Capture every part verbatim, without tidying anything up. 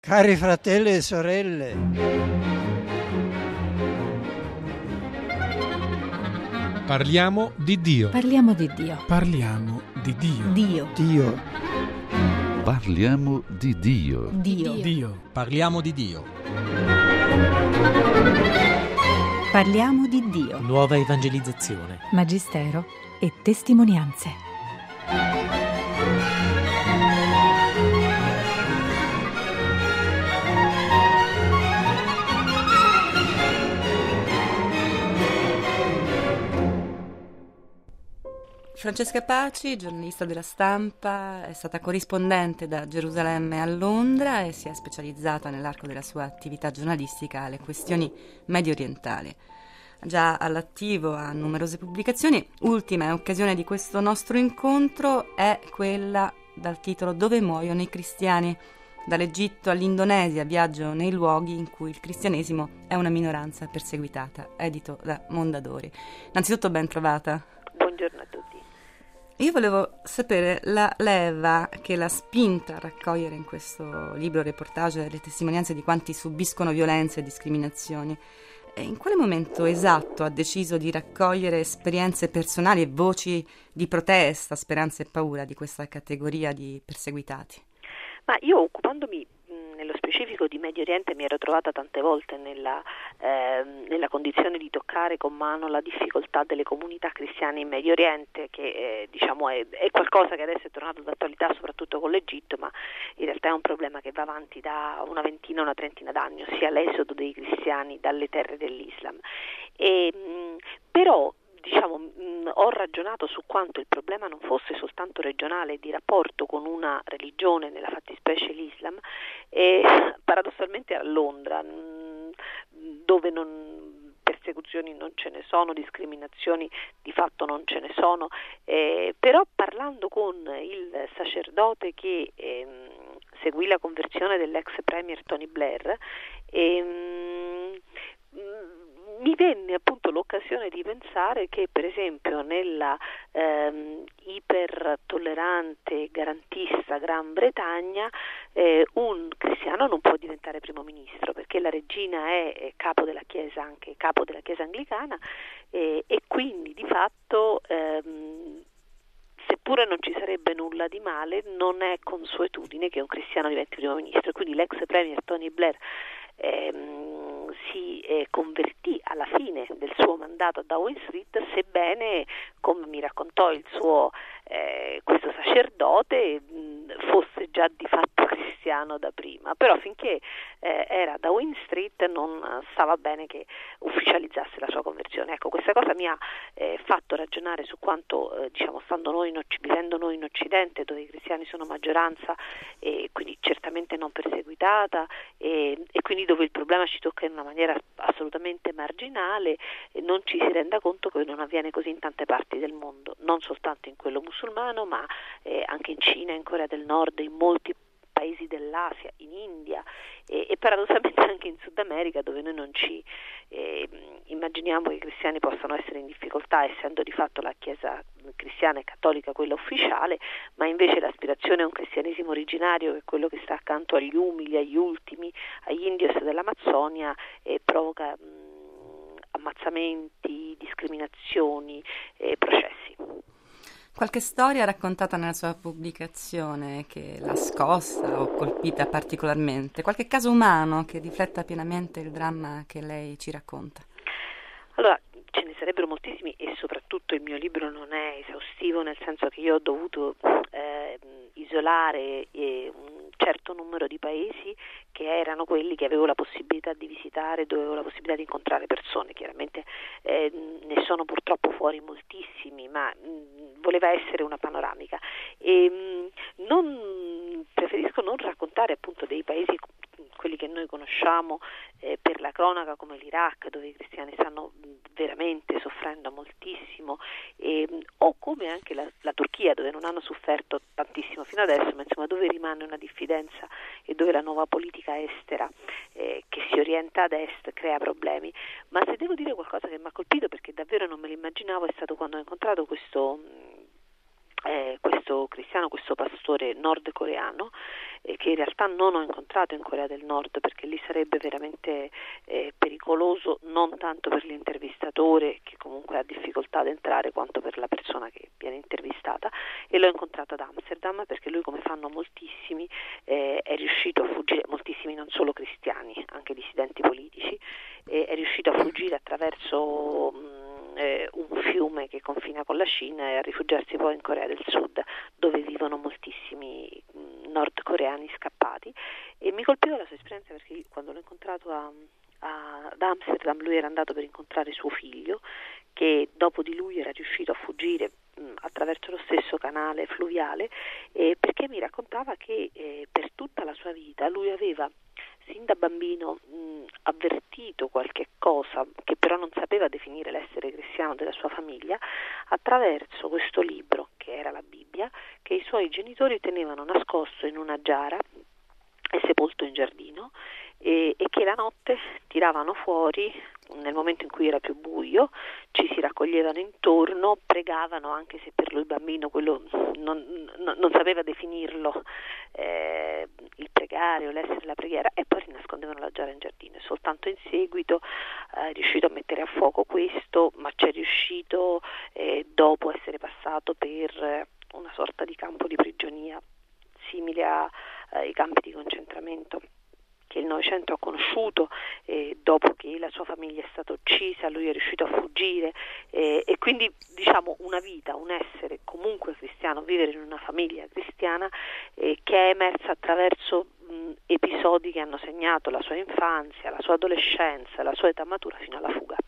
Cari fratelli e sorelle, parliamo di Dio. Parliamo di Dio. Parliamo di Dio. Dio. Dio, Parliamo di Dio. Dio. Dio. Parliamo di Dio. Parliamo di Dio. Nuova evangelizzazione. Magistero e testimonianze. Francesca Paci, giornalista della Stampa, è stata corrispondente da Gerusalemme a Londra e si è specializzata nell'arco della sua attività giornalistica alle questioni medio orientali. Già all'attivo ha numerose pubblicazioni, ultima occasione di questo nostro incontro è quella dal titolo Dove muoiono i cristiani? Dall'Egitto all'Indonesia, viaggio nei luoghi in cui il cristianesimo è una minoranza perseguitata, edito da Mondadori. Innanzitutto ben trovata. Buongiorno a tutti. Io volevo sapere la leva che l'ha spinta a raccogliere in questo libro reportage le testimonianze di quanti subiscono violenze e discriminazioni. E in quale momento esatto ha deciso di raccogliere esperienze personali e voci di protesta, speranza e paura di questa categoria di perseguitati? Ma io, occupandomi mh, nello specifico di Medio Oriente, mi ero trovata tante volte nella, eh, nella condizione di toccare con mano la difficoltà delle comunità cristiane in Medio Oriente, che eh, diciamo è, è qualcosa che adesso è tornato d'attualità soprattutto con l'Egitto, ma in realtà è un problema che va avanti da una ventina, una trentina d'anni, ossia l'esodo dei cristiani dalle terre dell'Islam. E, mh, però Diciamo, mh, ho ragionato su quanto il problema non fosse soltanto regionale di rapporto con una religione, nella fattispecie l'Islam, e paradossalmente a Londra, mh, dove non, persecuzioni non ce ne sono, discriminazioni di fatto non ce ne sono, eh, però parlando con il sacerdote che eh, seguì la conversione dell'ex premier Tony Blair, eh, mi venne appunto l'occasione di pensare che per esempio nella ehm, ipertollerante garantista Gran Bretagna eh, un cristiano non può diventare primo ministro perché la regina è, è capo della chiesa, anche capo della chiesa anglicana, eh, e quindi di fatto ehm, seppure non ci sarebbe nulla di male, non è consuetudine che un cristiano diventi primo ministro. Quindi l'ex premier Tony Blair ehm, si eh, convertì alla fine del suo mandato a Downing Street, sebbene, come mi raccontò il suo eh, questo sacerdote, mh, fosse già di fatto cristiano da prima, però finché eh, era a Downing Street non stava bene che ufficializzasse la sua conversione. Ecco, questa cosa mi ha eh, fatto ragionare su quanto eh, diciamo stando noi in, vivendo noi in Occidente, dove i cristiani sono maggioranza e quindi certamente non perseguitata, e, e quindi dove il problema ci tocca in una maniera assolutamente marginale, e non ci si renda conto che non avviene così in tante parti del mondo, non soltanto in quello musulmano, ma eh, anche in Cina, in Corea del Nord, in molti paesi dell'Asia, in India e, e paradossalmente anche in Sud America, dove noi non ci eh, immaginiamo che i cristiani possano essere in difficoltà, essendo di fatto la Chiesa cristiana e cattolica quella ufficiale, ma invece l'aspirazione a un cristianesimo originario, che è quello che sta accanto agli umili, agli ultimi, agli indios dell'Amazzonia, eh, provoca mh, ammazzamenti, discriminazioni e processi. Qualche storia raccontata nella sua pubblicazione che l'ha scossa o colpita particolarmente? Qualche caso umano che rifletta pienamente il dramma che lei ci racconta? Allora, ce ne sarebbero moltissimi e soprattutto il mio libro non è esaustivo, nel senso che io ho dovuto eh, isolare eh, un certo numero di paesi che erano quelli che avevo la possibilità di visitare, dove avevo la possibilità di incontrare persone. Chiaramente eh, ne sono purtroppo fuori moltissimi, ma mh, voleva essere una panoramica. E, mh, non, preferisco non raccontare appunto dei paesi, quelli che noi conosciamo eh, per la cronaca, come l'Iraq, dove i cristiani stanno veramente soffrendo moltissimo, e, o come anche la, la Turchia, dove non hanno sofferto tantissimo fino adesso, ma insomma dove rimane una diffidenza e dove la nuova politica estera eh, che si orienta ad est crea problemi. Ma se devo dire qualcosa che mi ha colpito, perché davvero non me l'immaginavo, è stato quando ho incontrato questo Eh, questo cristiano, questo pastore nordcoreano eh, che in realtà non ho incontrato in Corea del Nord, perché lì sarebbe veramente eh, pericoloso, non tanto per l'intervistatore che comunque ha difficoltà ad entrare, quanto per la persona che viene intervistata, e l'ho incontrato ad Amsterdam perché lui, come fanno moltissimi, eh, è riuscito a fuggire, moltissimi non solo cristiani, anche dissidenti politici, eh, è riuscito a fuggire attraverso mh, eh, un fiume che confina con la Cina e a rifugiarsi poi in Corea del Sud, dove vivono moltissimi mh, nordcoreani scappati. E mi colpiva la sua esperienza perché io, quando l'ho incontrato a, a, ad Amsterdam, lui era andato per incontrare suo figlio, che dopo di lui era riuscito a fuggire mh, attraverso lo stesso canale fluviale, eh, perché mi raccontava che eh, per tutta la sua vita lui aveva sin da bambino mh, avvertito qualche cosa, che però non sapeva definire l'essere cristiano della sua famiglia, attraverso questo libro, che era la Bibbia, che i suoi genitori tenevano nascosto in una giara e sepolto in giardino, e, e che la notte tiravano fuori nel momento in cui era più buio, ci si raccoglievano intorno, pregavano, anche se per lui bambino quello non, non, non sapeva definirlo, eh, il pregare o l'essere la preghiera, e poi rinascondevano la giara in giardino. E soltanto in seguito eh, è riuscito a mettere a fuoco questo, ma c'è riuscito eh, dopo essere passato per una sorta di campo di prigionia simile ai campi di concentramento che il Novecento ha conosciuto, eh, dopo che la sua famiglia è stata uccisa, lui è riuscito a fuggire, eh, e quindi diciamo una vita, un essere comunque cristiano, vivere in una famiglia cristiana, eh, che è emersa attraverso mh, episodi che hanno segnato la sua infanzia, la sua adolescenza, la sua età matura fino alla fuga.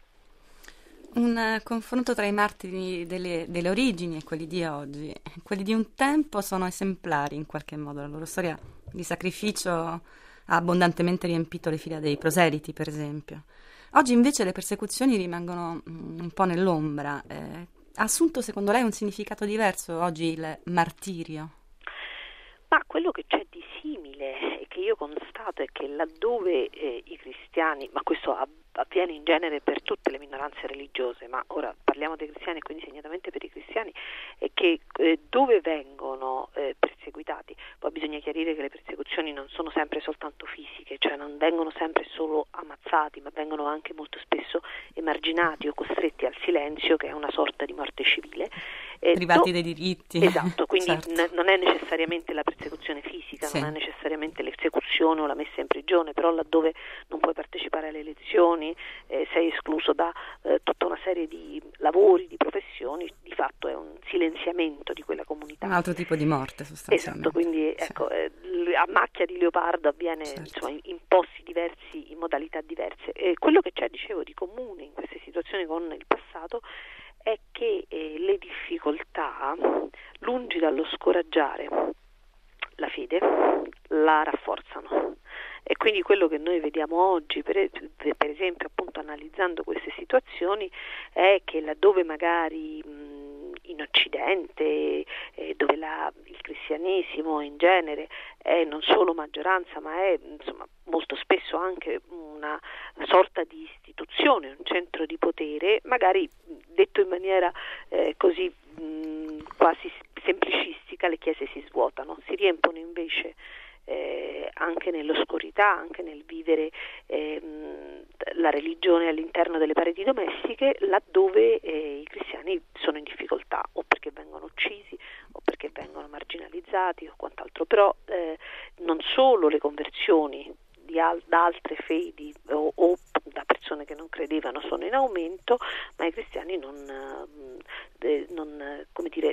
Un uh, confronto tra i martiri delle, delle origini e quelli di oggi. Quelli di un tempo sono esemplari in qualche modo, la loro storia di sacrificio ha abbondantemente riempito le fila dei proseliti, per esempio. Oggi invece le persecuzioni rimangono mm, un po' nell'ombra. Eh, ha assunto secondo lei un significato diverso oggi il martirio? Ma quello che c'è di simile e che io constato è che laddove eh, i cristiani, ma questo avviene in genere per tutte le minoranze religiose, ma ora parliamo dei cristiani e quindi segnatamente per i cristiani, è che eh, dove vengono eh, perseguitati, poi bisogna chiarire che le persecuzioni non sono sempre soltanto fisiche, cioè non vengono sempre solo ammazzati, ma vengono anche molto spesso emarginati o costretti al silenzio, che è una sorta di morte civile. Eh, Privati do- dei diritti. Esatto, quindi certo. n- non è necessariamente la persecuzione fisica, sì. non è necessariamente l'esecuzione o la messa in prigione, però laddove non puoi partecipare alle elezioni, eh, sei escluso da eh, tutta una serie di lavori, di professioni, di fatto è un silenziamento di quella comunità. Un altro tipo di morte sostanzialmente. Esatto, quindi sì. ecco, eh, a macchia di leopardo avviene certo. insomma, in, in posti diversi, in modalità diverse. E quello che c'è, dicevo, di comune in queste situazioni con il passato è che eh, le difficoltà, lungi dallo scoraggiare la fede, la rafforzano. E quindi quello che noi vediamo oggi, per, per esempio appunto analizzando queste situazioni, è che laddove magari mh, in Occidente, eh, dove la, il cristianesimo in genere è non solo maggioranza, ma è insomma molto spesso anche una sorta di istituzione, un centro di potere, magari detto in maniera eh, così mh, quasi semplicistica, le chiese si svuotano, si riempono invece Eh, anche nell'oscurità, anche nel vivere ehm, la religione all'interno delle pareti domestiche, laddove eh, i cristiani sono in difficoltà, o perché vengono uccisi, o perché vengono marginalizzati, o quant'altro. Però eh, non solo le conversioni di al- da altre fedi o, o da persone che non credevano sono in aumento, ma i cristiani non, eh, non come dire,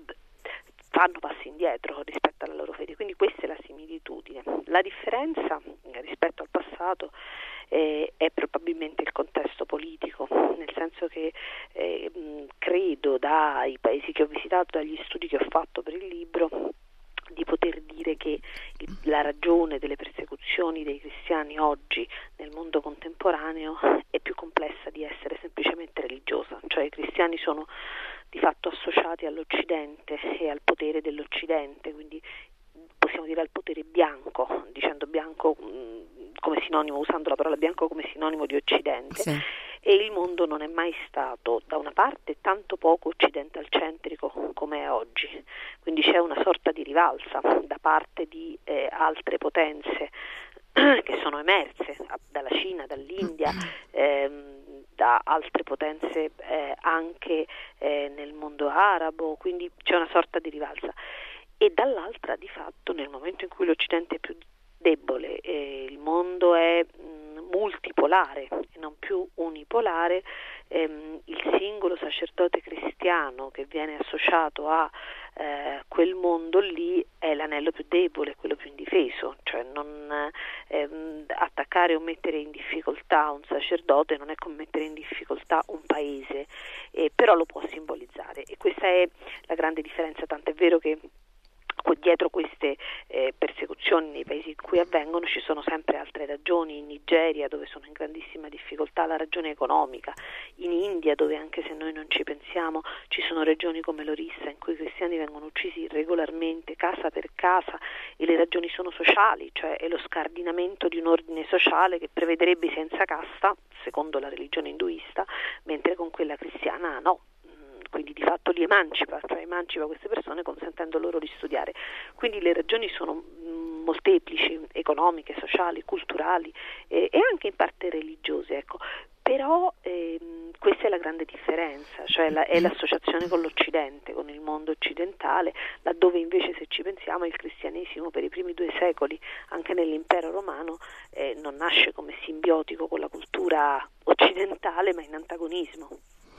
fanno passi indietro rispetto alla loro fede, quindi questa è la similitudine. La differenza rispetto al passato eh, è probabilmente il contesto politico, nel senso che eh, credo dai paesi che ho visitato, dagli studi che ho fatto per il libro, di poter dire che la ragione delle persecuzioni dei cristiani oggi nel mondo contemporaneo è più complessa di essere semplicemente religiosa, cioè i cristiani sono di fatto associati all'Occidente e al potere dell'Occidente, quindi possiamo dire al potere bianco, dicendo bianco mh, come sinonimo, usando la parola bianco come sinonimo di Occidente, sì. e il mondo non è mai stato da una parte tanto poco occidentalcentrico come è oggi, quindi c'è una sorta di rivalsa da parte di eh, altre potenze che sono emerse dalla Cina, dall'India, ehm, da altre potenze eh, anche eh, nel mondo arabo, quindi c'è una sorta di rivalsa. E dall'altra, di fatto, nel momento in cui l'Occidente è più debole e il mondo è mh, multipolare e non più unipolare, ehm, il singolo sacerdote cristiano che viene associato a eh, quel mondo lì è l'anello più debole, quello più indifeso, cioè non ehm, attaccare o mettere in difficoltà un sacerdote non è come mettere in difficoltà un paese, eh, però lo può simbolizzare, e questa è la grande differenza, tant'è vero che dietro queste eh, persecuzioni nei paesi in cui avvengono ci sono sempre altre ragioni. In Nigeria, dove sono in grandissima difficoltà, la ragione economica; in India, dove anche se noi non ci pensiamo ci sono regioni come l'Orissa in cui i cristiani vengono uccisi regolarmente casa per casa, e le ragioni sono sociali, cioè è lo scardinamento di un ordine sociale che prevederebbe senza casta secondo la religione induista, mentre con quella cristiana no. Quindi di fatto li emancipa, cioè emancipa queste persone consentendo loro di studiare. Quindi le ragioni sono molteplici, economiche, sociali, culturali eh, e anche in parte religiose, ecco. Però ehm, questa è la grande differenza, cioè la, è l'associazione con l'Occidente, con il mondo occidentale, laddove invece, se ci pensiamo, il cristianesimo per i primi due secoli, anche nell'impero romano, eh, non nasce come simbiotico con la cultura occidentale, ma in antagonismo.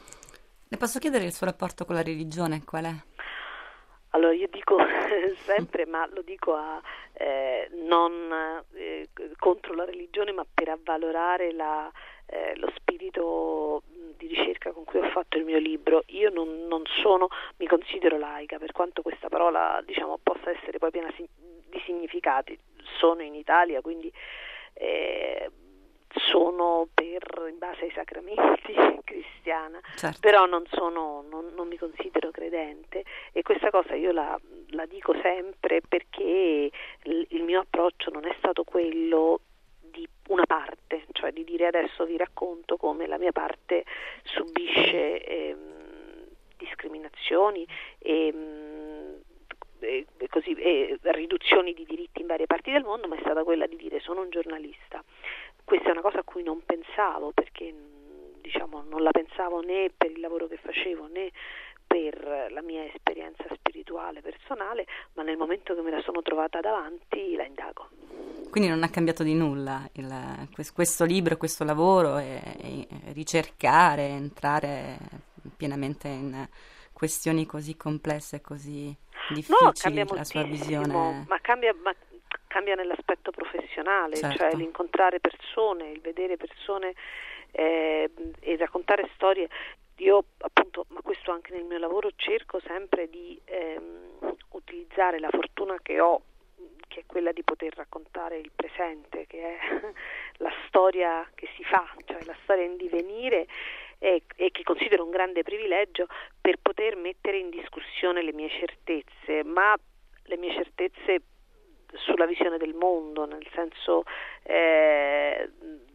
Le posso chiedere il suo rapporto con la religione, qual è? Allora io dico sempre, ma lo dico a, eh, non eh, contro la religione, ma per avvalorare la, eh, lo spirito di ricerca con cui ho fatto il mio libro. Io non, non sono, mi considero laica, per quanto questa parola, diciamo, possa essere poi piena di significati. Sono in Italia, quindi eh, sono per, in base ai sacramenti, cristiana, certo. Però non sono, non, non mi considero credente, e questa cosa io la, la dico sempre, perché il, il mio approccio non è stato quello di una parte, cioè di dire adesso vi racconto come la mia parte subisce ehm, discriminazioni e, e, e così e riduzioni di diritti in varie parti del mondo, ma è stata quella di dire sono un giornalista. Questa è una cosa a cui non pensavo, perché diciamo non la pensavo né per il lavoro che facevo né per la mia esperienza spirituale personale, ma nel momento che me la sono trovata davanti la indago. Quindi non ha cambiato di nulla il, questo libro, questo lavoro, e, e ricercare, entrare pienamente in questioni così complesse e così difficili, no, cambia la sua moltissimo, visione. Ma cambia, ma cambia nell'aspetto professionale, certo. Cioè l'incontrare persone, il vedere persone eh, e raccontare storie. Io appunto, ma questo anche nel mio lavoro, cerco sempre di ehm, utilizzare la fortuna che ho, che è quella di poter raccontare il presente, che è la storia che si fa, cioè la storia in divenire, e, e che considero un grande privilegio per poter mettere in discussione le mie certezze, ma le mie certezze sulla visione del mondo, nel senso eh,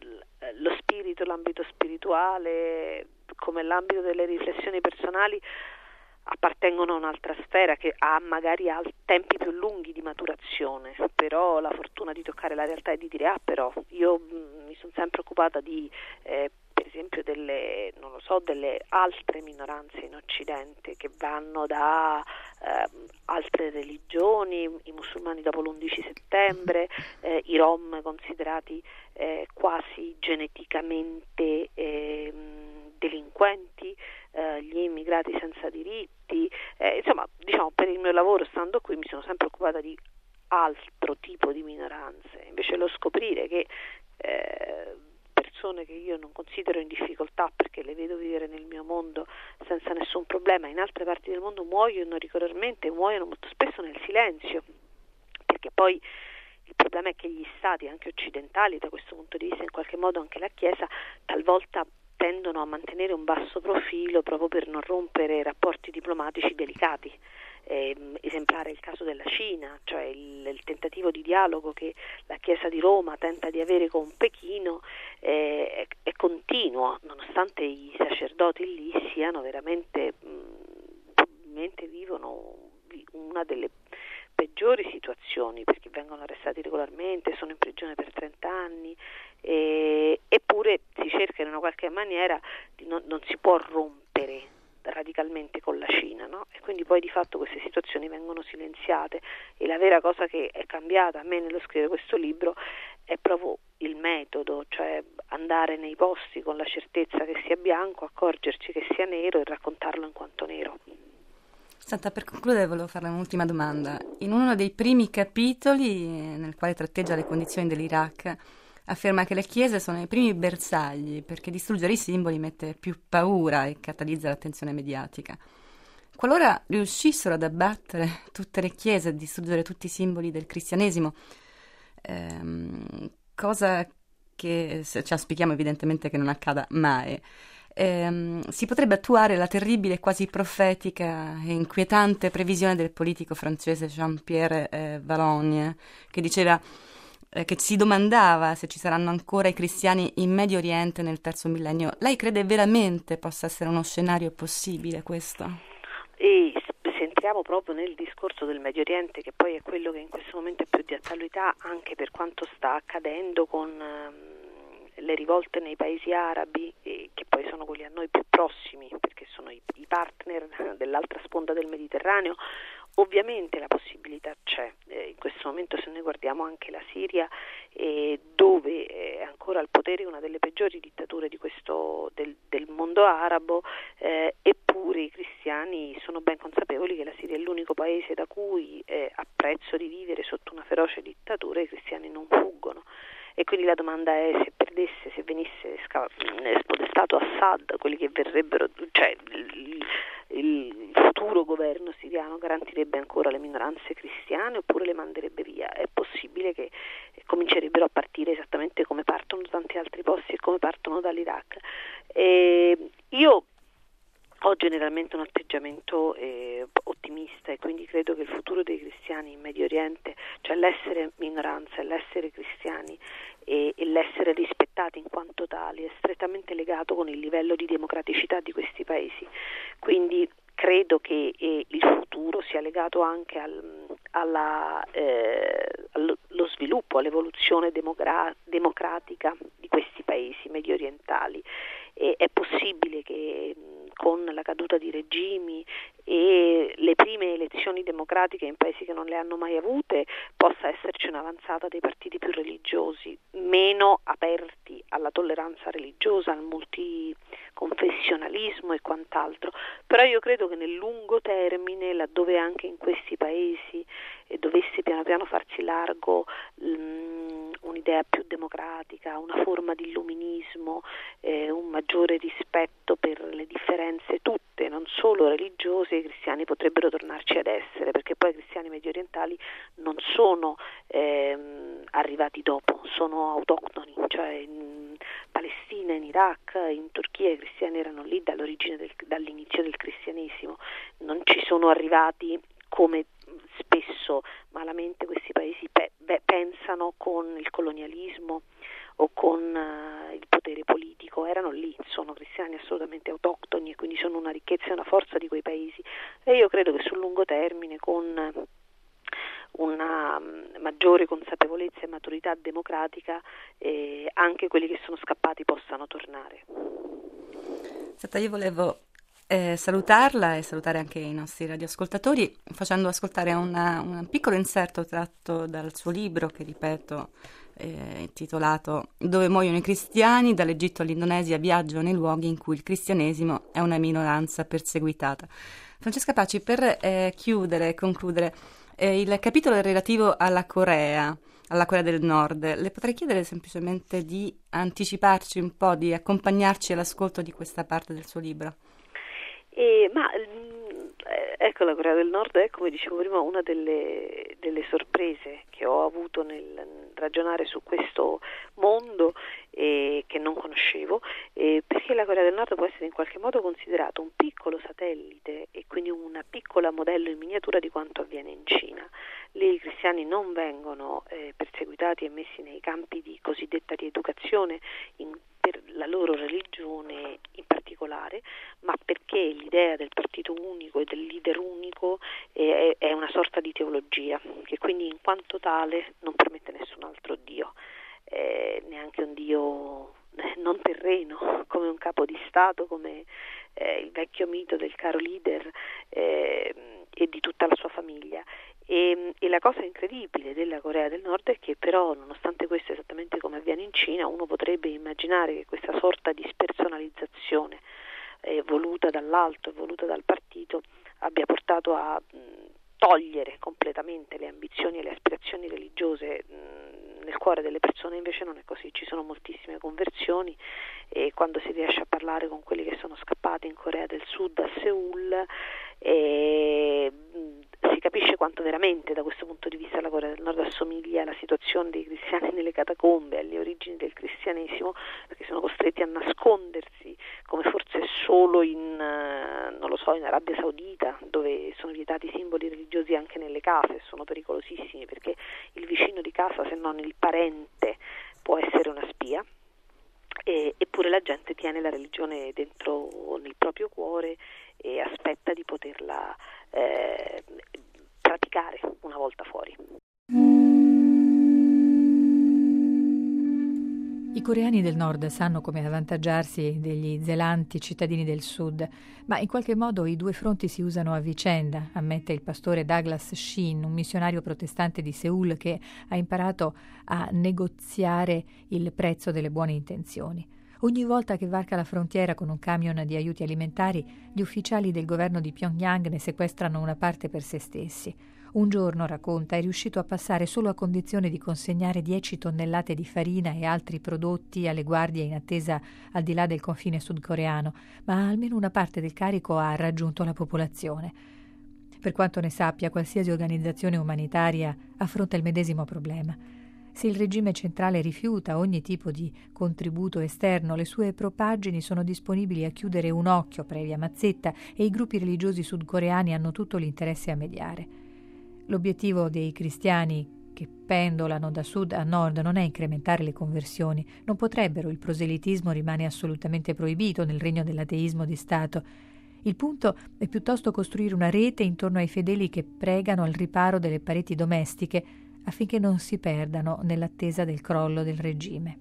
lo spirito, l'ambito spirituale, come l'ambito delle riflessioni personali, appartengono a un'altra sfera che ha magari ha tempi più lunghi di maturazione, però la fortuna di toccare la realtà e di dire ah però io mh, mi sono sempre occupata di eh, per esempio delle non lo so delle altre minoranze in Occidente, che vanno da eh, altre religioni, i musulmani dopo l'undici settembre, eh, i rom considerati eh, quasi geneticamente eh, delinquenti, eh, gli immigrati senza diritti, eh, insomma, diciamo, per il mio lavoro stando qui mi sono sempre occupata di altro tipo di minoranze, invece lo scoprire che eh, persone che io non considero in difficoltà perché le vedo vivere nel mio mondo senza nessun problema, in altre parti del mondo muoiono regolarmente, muoiono molto spesso nel silenzio, perché poi il problema è che gli stati, anche occidentali, da questo punto di vista, in qualche modo anche la Chiesa, talvolta tendono a mantenere un basso profilo proprio per non rompere rapporti diplomatici delicati, Eh, esemplare il caso della Cina, cioè il, il tentativo di dialogo che la Chiesa di Roma tenta di avere con Pechino eh, è, è continuo, nonostante i sacerdoti lì siano veramente, mh, probabilmente vivono una delle peggiori situazioni, perché vengono arrestati regolarmente, sono in prigione per trenta anni, eh, eppure si cerca in una qualche maniera di non, non si può rompere radicalmente con la Cina, no? E quindi poi di fatto queste situazioni vengono silenziate, e la vera cosa che è cambiata a me nello scrivere questo libro è proprio il metodo, cioè andare nei posti con la certezza che sia bianco, accorgerci che sia nero e raccontarlo in quanto nero. Senta, per concludere volevo farle un'ultima domanda. In uno dei primi capitoli, nel quale tratteggia le condizioni dell'Iraq, afferma che le chiese sono i primi bersagli perché distruggere i simboli mette più paura e catalizza l'attenzione mediatica. Qualora riuscissero ad abbattere tutte le chiese e distruggere tutti i simboli del cristianesimo, ehm, cosa che ci auspichiamo evidentemente che non accada mai, ehm, si potrebbe attuare la terribile, quasi profetica e inquietante previsione del politico francese Jean-Pierre eh, Valognes, che diceva che si domandava se ci saranno ancora i cristiani in Medio Oriente nel terzo millennio. Lei crede veramente possa essere uno scenario possibile questo? E se entriamo proprio nel discorso del Medio Oriente, che poi è quello che in questo momento è più di attualità, anche per quanto sta accadendo con um, le rivolte nei paesi arabi, eh, che poi sono quelli a noi più prossimi, perché sono i, i partner dell'altra sponda del Mediterraneo. Ovviamente la possibilità c'è, eh, in questo momento se noi guardiamo anche la Siria, eh, dove è ancora al potere una delle peggiori dittature di questo, del, del mondo arabo, eh, eppure i cristiani sono ben consapevoli che la Siria è l'unico paese da cui, eh, a prezzo di vivere sotto una feroce dittatura, i cristiani non fuggono. E quindi la domanda è: se perdesse, se venisse sca- spodestato Assad, quelli che verrebbero, cioè il, il futuro governo siriano garantirebbe ancora le minoranze cristiane oppure le manderebbe via? È possibile che comincerebbero a partire esattamente come partono da tanti altri posti e come partono dall'Iraq. E io ho generalmente un atteggiamento eh, ottimista, e quindi credo che il futuro dei cristiani in Medio Oriente, cioè l'essere minoranza, l'essere cristiani e, e l'essere rispettati in quanto tali, è strettamente legato con il livello di democraticità di questi paesi. Quindi credo che eh, il futuro sia legato anche al, alla, eh, allo sviluppo, all'evoluzione demogra- democratica di questi paesi medio orientali. E è possibile che con la caduta di regimi e le prime elezioni democratiche in paesi che non le hanno mai avute possa esserci un'avanzata dei partiti più religiosi, meno aperti alla tolleranza religiosa, al multiconfessionalismo e quant'altro. Però io credo che nel lungo termine, laddove anche in questi paesi eh, dovesse piano piano farsi largo mh, un'idea più democratica, una forma di illuminismo, eh, un maggiore rispetto per le differenze tutte, non solo religiose, i cristiani potrebbero tornarci ad essere, perché poi i cristiani medio orientali non sono ehm, arrivati dopo, sono autoctoni, cioè in Palestina, in Iraq, in Turchia i cristiani erano lì dall'origine del, dall'inizio del cristianesimo, non ci sono arrivati come spesso malamente questi paesi pe- beh, pensano con il colonialismo o con uh, il potere politico. Erano lì, sono cristiani assolutamente autoctoni e quindi sono una ricchezza e una forza di quei paesi, e io credo che sul lungo termine, con una maggiore consapevolezza e maturità democratica, eh, anche quelli che sono scappati possano tornare. Senta, io volevo eh, salutarla e salutare anche i nostri radioascoltatori facendo ascoltare una, un piccolo inserto tratto dal suo libro, che ripeto eh, intitolato Dove muoiono i cristiani, dall'Egitto all'Indonesia, viaggio nei luoghi in cui il cristianesimo è una minoranza perseguitata. Francesca Paci, per eh, chiudere e concludere, eh, il capitolo relativo alla Corea, alla Corea del Nord, le potrei chiedere semplicemente di anticiparci un po', di accompagnarci all'ascolto di questa parte del suo libro? Eh, ma mh, eh, ecco, la Corea del Nord è, come dicevo prima, una delle, delle sorprese che ho avuto nel ragionare su questo mondo e che non conoscevo, eh, perché la Corea del Nord può essere in qualche modo considerato un piccolo satellite e quindi una piccola modello in miniatura di quanto avviene in Cina. Lì i cristiani non vengono eh, perseguitati e messi nei campi di cosiddetta rieducazione in, per la loro religione in particolare, ma perché l'idea del partito unico e del leader unico è, è una sorta di teologia che quindi in quanto tale non permette nessun altro Dio, eh, neanche un Dio non terreno come un capo di Stato, come eh, il vecchio mito del caro leader eh, e di tutta la sua famiglia. E, e la cosa incredibile della Corea del Nord è che però, nonostante questo, esattamente come avviene in Cina, uno potrebbe immaginare che questa sorta di spersonalizzazione eh, voluta dall'alto e voluta dal partito abbia portato a mh, togliere completamente le ambizioni e le aspirazioni religiose mh, nel cuore delle persone. Invece non è così, ci sono moltissime conversioni e quando si riesce a parlare con quelli che sono scappati in Corea del Sud a Seoul e, mh, si capisce quanto veramente da questo punto di vista la Corea del Nord assomiglia alla situazione dei cristiani nelle catacombe, alle origini del cristianesimo, perché sono costretti a nascondersi come forse solo in, non lo so, in Arabia Saudita, dove sono vietati i simboli religiosi anche nelle case, sono pericolosissimi perché il vicino di casa, se non il parente, può essere una spia. E, eppure la gente tiene la religione dentro nel proprio cuore e aspetta di poterla eh, praticare una volta fuori. I coreani del nord sanno come avvantaggiarsi degli zelanti cittadini del sud, ma in qualche modo i due fronti si usano a vicenda, ammette il pastore Douglas Shin, un missionario protestante di Seoul che ha imparato a negoziare il prezzo delle buone intenzioni. Ogni volta che varca la frontiera con un camion di aiuti alimentari, gli ufficiali del governo di Pyongyang ne sequestrano una parte per se stessi. Un giorno, racconta, è riuscito a passare solo a condizione di consegnare dieci tonnellate di farina e altri prodotti alle guardie in attesa al di là del confine sudcoreano, ma almeno una parte del carico ha raggiunto la popolazione. Per quanto ne sappia, qualsiasi organizzazione umanitaria affronta il medesimo problema. Se il regime centrale rifiuta ogni tipo di contributo esterno, le sue propaggini sono disponibili a chiudere un occhio previa mazzetta e i gruppi religiosi sudcoreani hanno tutto l'interesse a mediare. L'obiettivo dei cristiani che pendolano da sud a nord non è incrementare le conversioni. Non potrebbero, il proselitismo rimane assolutamente proibito nel regno dell'ateismo di Stato. Il punto è piuttosto costruire una rete intorno ai fedeli che pregano al riparo delle pareti domestiche affinché non si perdano nell'attesa del crollo del regime.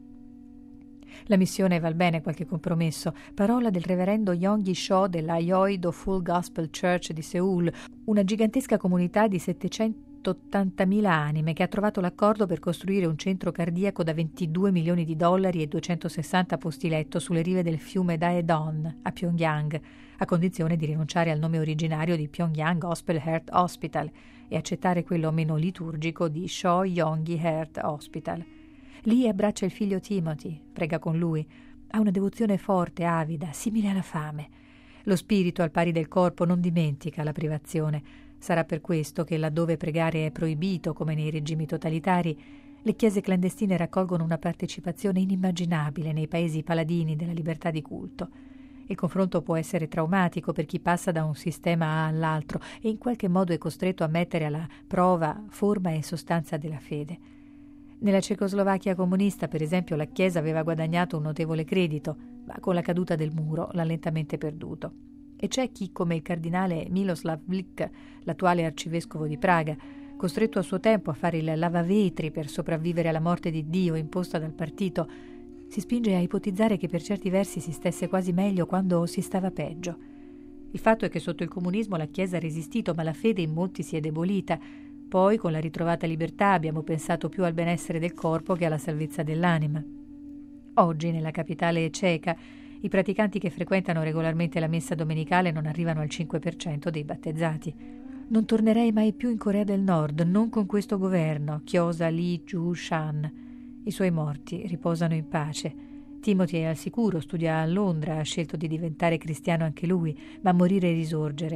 La missione val bene qualche compromesso. Parola del reverendo Yonggi Cho della Yoido Full Gospel Church di Seoul, una gigantesca comunità di settecentottantamila anime che ha trovato l'accordo per costruire un centro cardiaco da ventidue milioni di dollari e duecentosessanta posti letto sulle rive del fiume Daedong a Pyongyang, a condizione di rinunciare al nome originario di Pyongyang Gospel Heart Hospital e accettare quello meno liturgico di Cho Yonggi Heart Hospital. Lì abbraccia il figlio Timothy, prega con lui, ha una devozione forte, avida, simile alla fame. Lo spirito, al pari del corpo, non dimentica la privazione. Sarà per questo che laddove pregare è proibito, come nei regimi totalitari, le chiese clandestine raccolgono una partecipazione inimmaginabile nei paesi paladini della libertà di culto. Il confronto può essere traumatico per chi passa da un sistema all'altro e in qualche modo è costretto a mettere alla prova forma e sostanza della fede. Nella Cecoslovacchia comunista, per esempio, la Chiesa aveva guadagnato un notevole credito, ma con la caduta del muro l'ha lentamente perduto. E c'è chi, come il cardinale Miloslav Vlk, l'attuale arcivescovo di Praga, costretto a suo tempo a fare il lavavetri per sopravvivere alla morte di Dio imposta dal partito, si spinge a ipotizzare che per certi versi si stesse quasi meglio quando si stava peggio. Il fatto è che sotto il comunismo la Chiesa ha resistito, ma la fede in molti si è debolita. Poi, con la ritrovata libertà, abbiamo pensato più al benessere del corpo che alla salvezza dell'anima. Oggi, nella capitale ceca, i praticanti che frequentano regolarmente la messa domenicale non arrivano al cinque per cento dei battezzati. Non tornerei mai più in Corea del Nord, non con questo governo, chiosa Lee Ju-shan. I suoi morti riposano in pace. Timothy è al sicuro, studia a Londra, ha scelto di diventare cristiano anche lui, ma morire e risorgere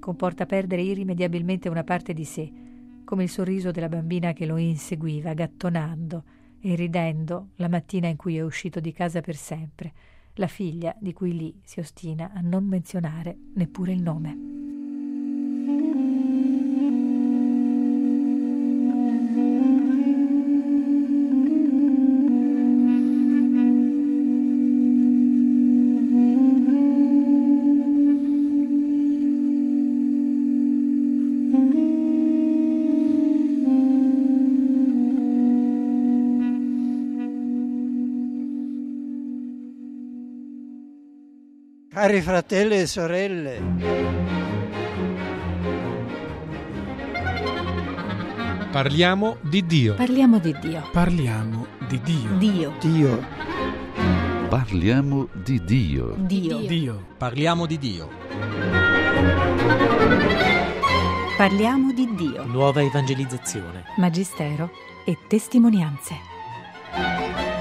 comporta perdere irrimediabilmente una parte di sé, come il sorriso della bambina che lo inseguiva, gattonando e ridendo la mattina in cui è uscito di casa per sempre, la figlia di cui Lee si ostina a non menzionare neppure il nome. Cari fratelli e sorelle, Parliamo di Dio. Parliamo di Dio. Parliamo di Dio. Dio. Dio, Parliamo di Dio. Dio. Dio. Parliamo di Dio. Parliamo di Dio. Nuova evangelizzazione. Magistero e testimonianze.